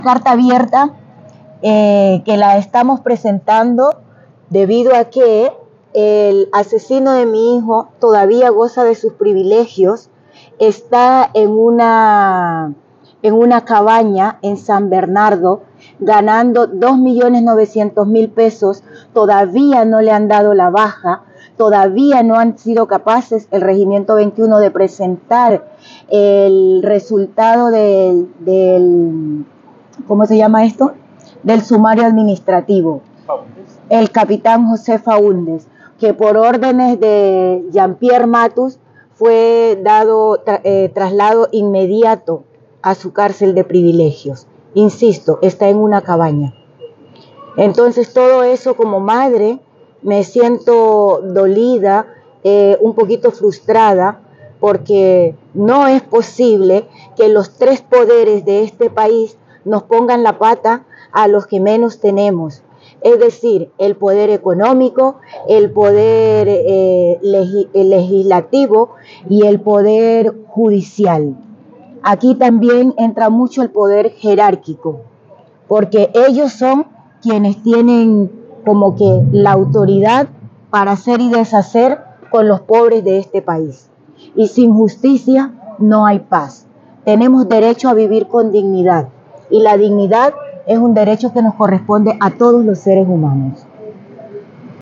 Carta abierta que la estamos presentando debido a que el asesino de mi hijo todavía goza de sus privilegios, está en una cabaña en San Bernardo ganando 2.900.000 pesos, todavía no le han dado la baja, todavía no han sido capaces el Regimiento 21 de presentar el resultado del ¿cómo se llama esto? Del sumario administrativo. El capitán José Faúndez, que por órdenes de Jean-Pierre Matus fue dado traslado inmediato a su cárcel de privilegios. Insisto, está en una cabaña. Entonces todo eso, como madre me siento dolida, un poquito frustrada, porque no es posible que los tres poderes de este país nos pongan la pata a los que menos tenemos. Es decir, el poder económico, el poder legislativo y el poder judicial. Aquí también entra mucho el poder jerárquico, porque ellos son quienes tienen como que la autoridad para hacer y deshacer con los pobres de este país. Y sin justicia no hay paz. Tenemos derecho a vivir con dignidad, y la dignidad es un derecho que nos corresponde a todos los seres humanos.